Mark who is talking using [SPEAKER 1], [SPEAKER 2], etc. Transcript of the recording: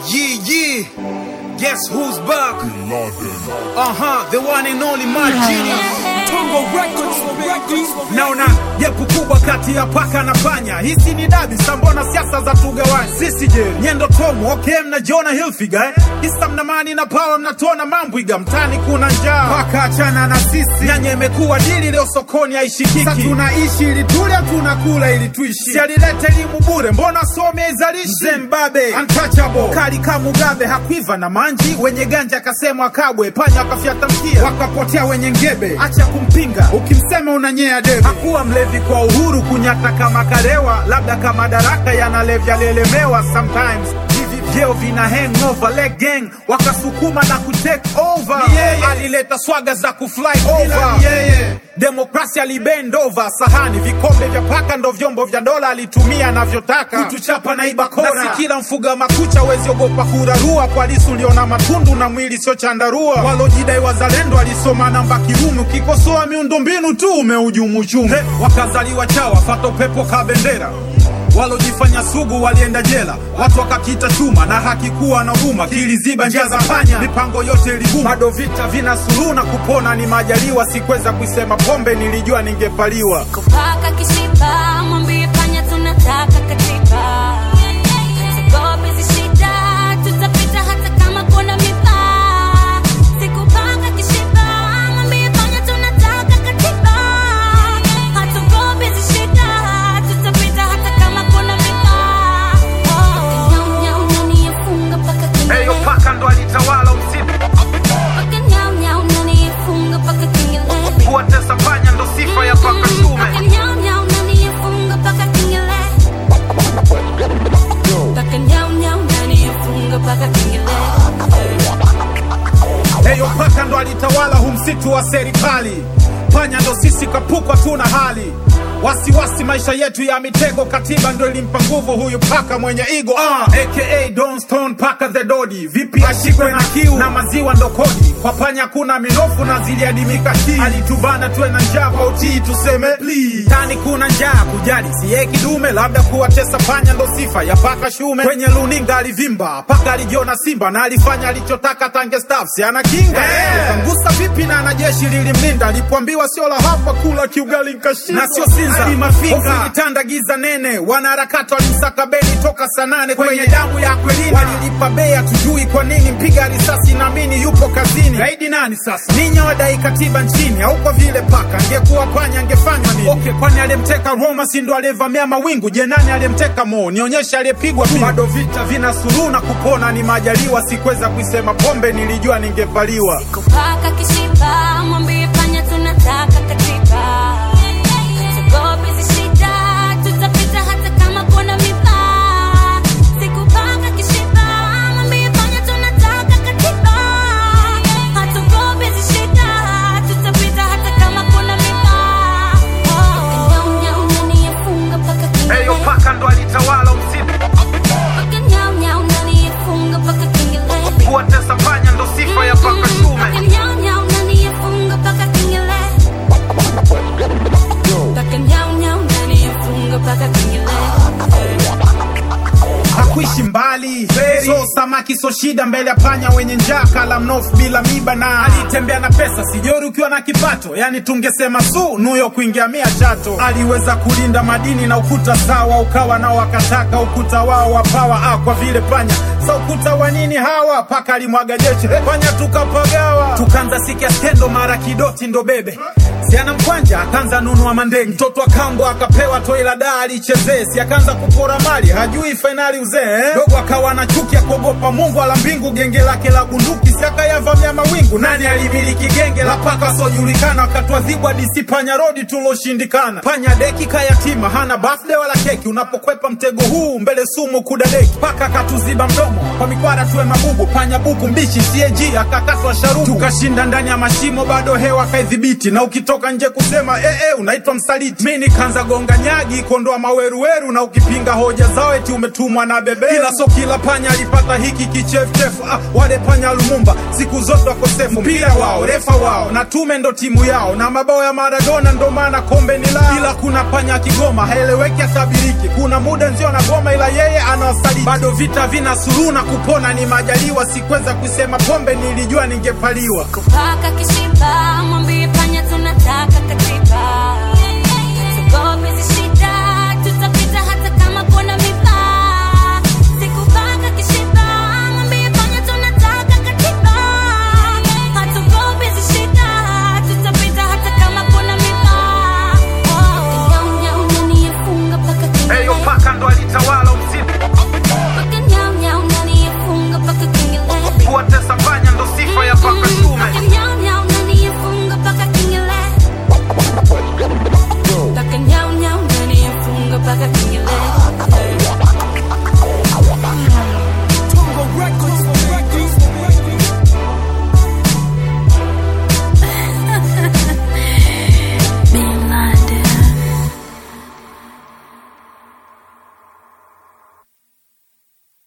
[SPEAKER 1] Yeah. Guess who's back? The one and only my genius. Tongo Records. Naona jepu kubwa kati ya paka na panya. Hisi ni dabi, sambona siasa za tugawani. Sisi je, nyendo tomu, okay mna Jonah Hilfiger Hisa mnamani na power mnatona mambwiga. Mtani kuna njaa, paka achana na sisi. Nyanya imekuwa dili leo sokoni haishikiki. Sasa tunaishi ili tule, tunakula ili tuishi. Si alilete elimu bure, mbona some izalishi. Mzembabe, untouchable, kali kama Mugabe. Hakuiva na manji, wenye ganja kasemwa kabwe. Panya wakafyata mkia, wakapotea wenye ngebe. Acha kumpinga, ukimsema unanyea debe. Hakuwa mlevi kwa uhuru, kunyata kama karewa. Labda kama daraka yanalevya lelemewa. Sometimes vyeo vina hangover, leg gang wakasukuma na kutake over. Alileta swaga za kufly over. Demokrasia libend over. Sahani, vikombe vya paka ndo vyombo vya dola. Alitumia anavyotaka, kutuchapa na ibakora. Na si kila mfuga makucha wezi ogopa kurarua. Kwa lisu liona matundu na mwili sio chandarua. Walojidai wazalendo alisoma namba kirumu. Kikosoa miundombinu tu umeujumu chumu. Wakazaliwa chawa, fato pepo kabendera. Walojifanya sugu walienda jela. Watu wakakita chuma na haki kuwa na huruma. Kiliziba njia za panya, mipango yote ilibuma. Bado vita vina suluhu na kupona ni majaliwa. Sikweza kuisema pombe, nilijua ningepaliwa.
[SPEAKER 2] Kupaka kishiba, mwambie panya tunataka katiba. Sigobe zishida, tutapita hata kama kuna mipa. Sikupaka kishiba, mwambie panya tunataka katiba. Hatugobe zishida, tutapita hata kama kuna mipa. Nyau nani yafunga paka kingile.
[SPEAKER 1] Heyo paka ndo alitawala msitu.
[SPEAKER 2] Paka nyau nani yafunga paka kingile.
[SPEAKER 1] Kuwatesa panya ndo sifa ya paka shume.
[SPEAKER 2] Paka nyau nani yafunga paka kingile. Paka nyau nani yafunga paka kingile.
[SPEAKER 1] Heyo paka ndo alitawala humsitu wa serikali. Panya ndo sisi kapukwa tuna hali. Wasiwasi maisha yetu ya mitego. Katiba ndo ilimpa nguvu huyu paka mwenye ego. AKA Don Stone, paka the Dodi. Vipi ashikwe na kiu na maziwa ndo kodi. Kwa panya kuna minofu na ziliadimika hii. Alitubana tuwe na njaa kwa utii tuseme please. Tani kuna njaa kujali siye kidume. Labda kuwatesa panya ndo sifa ya paka shume. Kwenye luninga alivimba, paka alijiona simba. Na alifanya alichotaka tange staff, si ana kinga. Kangusa vipi na anajeshi lilimlinda. Alipoambiwa sio la hapa kula kiugali nkashinda. Na sio Ufitanda giza nene. Wanaharakati walimsaka Beni toka saa 8 kwenye damu ya Akwilina. Walilipa bei hatujui kwa nini. Mpiga risasi naamini yupo kazini. Gaidi nani sasa? Ninyi wadai katiba nchini. Au kwa vile paka angekuwa panya angefanywa nini? Okay, kwani alimteka Roma si ndo alivamia mawingu? Je, nani alimteka Mo? Nionyesha aliyepigwa pia. Bado vita vina suluhu na kupona ni majaliwa. Sikweza kuisema pombe, nilijua ningepaliwa.
[SPEAKER 2] Kupaka kishiba, mwambie panya tunataka katiba. Sigobe zishida, tutapita hata kama kuna mipa. Sikupaka kishiba, mwambie panya tunataka katiba. Hatugobe zishida, tutapita hata kama kuna mipa. Nyau nani yafunga paka kingile.
[SPEAKER 1] Heyo paka ndo alitawala msitu.
[SPEAKER 2] Paka nyau nani yafunga paka kingile.
[SPEAKER 1] Kuwatesa panya ndo sifa ya paka shume.
[SPEAKER 2] Paka nyau nani yafunga paka kingile. Paka nyau nani yafunga paka kingile.
[SPEAKER 1] Hakuishi mbali, so samaki so shida. Mbele ya panya wenye njaa kala mnofu bila miba. Na alitembea na pesa, sijori ukiwa na kipato. Yani tungesema su, nuyo kuingia 100 Chato. Aliweza kulinda madini na ukuta sawa. Ukawa nao wakataka ukuta wao wapawa. Kwa vile panya, sa ukuta wa nini hawa? Paka alimwaga jeshi, panya tukapagawa. Tukanza sikia skendo mara kidoti ndo bebe. Siana mkwanja, akanza nunua mandenge. Mtoto wa kambo akapewa toi la daa alichezee. Si akanza kupora mali, hajui finali uzee. Dogo akawa na chuki ya kuogopa Mungu ala mbingu. Genge lake la bunduki, si akayavamia mawingu. Nani alimiliki genge la paka sojulikana? Akatwa dhibwa DC panya rodi tuloshindikana. Panya deki kayatima, hana birthday wala keki. Unapokwepa mtego huu, mbele sumu kudadeki. Paka katuziba mdomo, kwa mikwara tuwe mabubu. Panya buku mbichi, CAG akakatwa sharubu. Tukashinda ndani ya mashimo, bado hewa kaidhibiti. Na ukitoka nje kusema unaitwa msaliti. Mimi nikaanza gonga nyagi kondoa maweruweru, na ukipinga hoja zao eti umetumwa na bebe. Ila so kila panya alipata hiki kichefuchefu. Wale panya Lumumba siku zote wakosefu. Mpira wao, refa wao, na tume ndo timu yao, na mabao ya Maradona ndo maana kombe ni lao. Ila kuna panya Kigoma haeleweki atabiriki. Kuna muda nzio na goma ila yeye anawasaliti. Bado vita vina suluhu na kupona ni majaliwa. Sikweza kusema pombe nilijua ningepaliwa.
[SPEAKER 2] Kupaka kishiba mwambie panya tunataka katiba. Tugope